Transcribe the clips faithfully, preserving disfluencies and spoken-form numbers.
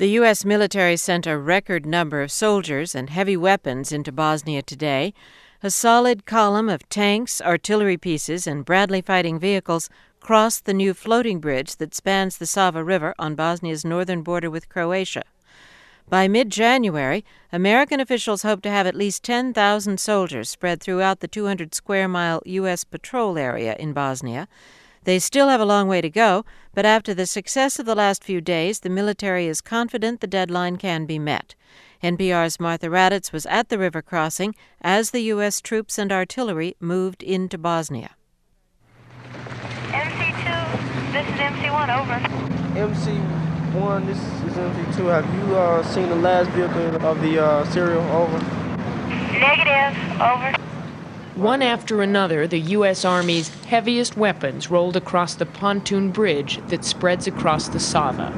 The U S military sent a record number of soldiers and heavy weapons into Bosnia today. A solid column of tanks, artillery pieces, and Bradley fighting vehicles crossed the new floating bridge that spans the Sava River on Bosnia's northern border with Croatia. By mid-January, American officials hope to have at least ten thousand soldiers spread throughout the two hundred square mile U S patrol area in Bosnia. They still have a long way to go, but after the success of the last few days, the military is confident the deadline can be met. N P R's Martha Raddatz was at the river crossing as the U S troops and artillery moved into Bosnia. M C two, this is M C one, over. M C one, this is M C two. Have you uh, seen the last vehicle of the uh, serial, over? Negative, over. One after another, the U S Army's heaviest weapons rolled across the pontoon bridge that spreads across the Sava.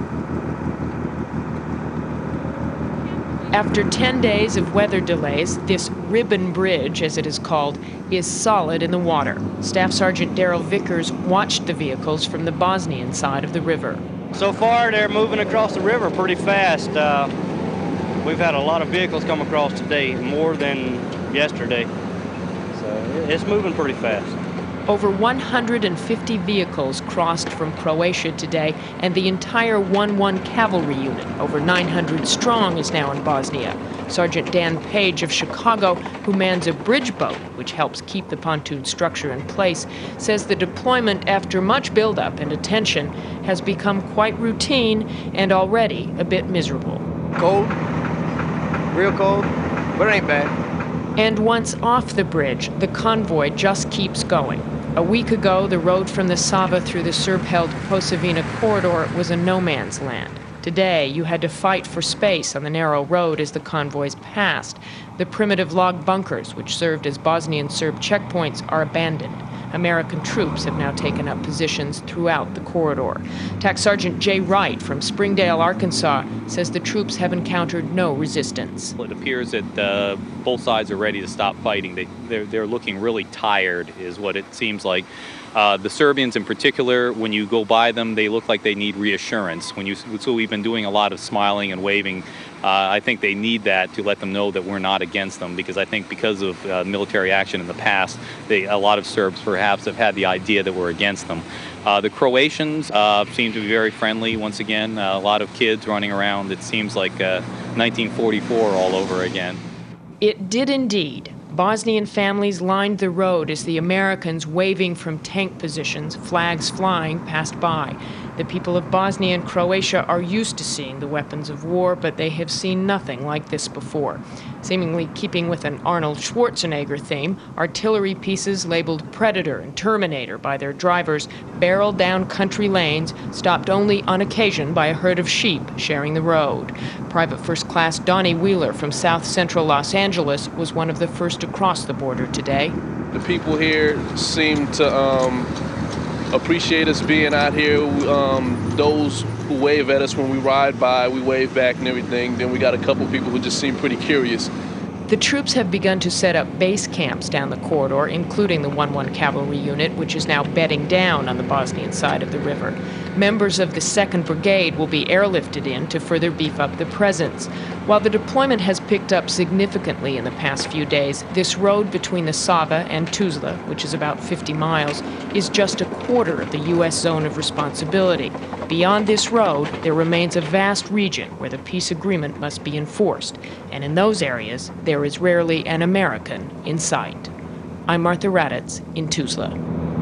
After ten days of weather delays, this ribbon bridge, as it is called, is solid in the water. Staff Sergeant Daryl Vickers watched the vehicles from the Bosnian side of the river. So far, they're moving across the river pretty fast. Uh, we've had a lot of vehicles come across today, more than yesterday. So it's moving pretty fast. Over one hundred fifty vehicles crossed from Croatia today, and the entire one one Cavalry unit, over nine hundred strong, is now in Bosnia. Sergeant Dan Page of Chicago, who mans a bridge boat, which helps keep the pontoon structure in place, says the deployment, after much buildup and attention, has become quite routine and already a bit miserable. Cold, real cold, but it ain't bad. And once off the bridge, the convoy just keeps going. A week ago, the road from the Sava through the Serb-held Posavina corridor was a no-man's land. Today, you had to fight for space on the narrow road as the convoys passed. The primitive log bunkers, which served as Bosnian Serb checkpoints, are abandoned. American troops have now taken up positions throughout the corridor. T A C Sergeant Jay Wright from Springdale, Arkansas, says the troops have encountered no resistance. It appears that uh, both sides are ready to stop fighting. They, they're, they're looking really tired, is what it seems like. Uh, the Serbians in particular, when you go by them, they look like they need reassurance. When you, so we've been doing a lot of smiling and waving. Uh, I think they need that to let them know that we're not against them, because I think because of uh, military action in the past, they, a lot of Serbs perhaps have had the idea that we're against them. Uh, the Croatians uh, seem to be very friendly once again. Uh, a lot of kids running around. It seems like uh, nineteen forty-four all over again. It did indeed. Bosnian families lined the road as the Americans, waving from tank positions, flags flying, passed by. The people of Bosnia and Croatia are used to seeing the weapons of war, but they have seen nothing like this before. Seemingly keeping with an Arnold Schwarzenegger theme, artillery pieces labeled Predator and Terminator by their drivers barreled down country lanes, stopped only on occasion by a herd of sheep sharing the road. Private First Class Donnie Wheeler from South Central Los Angeles was one of the first to cross the border today. The people here seem to um, appreciate us being out here. Um, those who wave at us when we ride by, we wave back and everything. Then we got a couple people who just seem pretty curious. The troops have begun to set up base camps down the corridor, including the one one Cavalry unit, which is now bedding down on the Bosnian side of the river. Members of the second Brigade will be airlifted in to further beef up the presence. While the deployment has picked up significantly in the past few days, this road between the Sava and Tuzla, which is about fifty miles, is just a quarter of the U S zone of responsibility. Beyond this road, there remains a vast region where the peace agreement must be enforced, and in those areas, there is rarely an American in sight. I'm Martha Raddatz in Tuzla.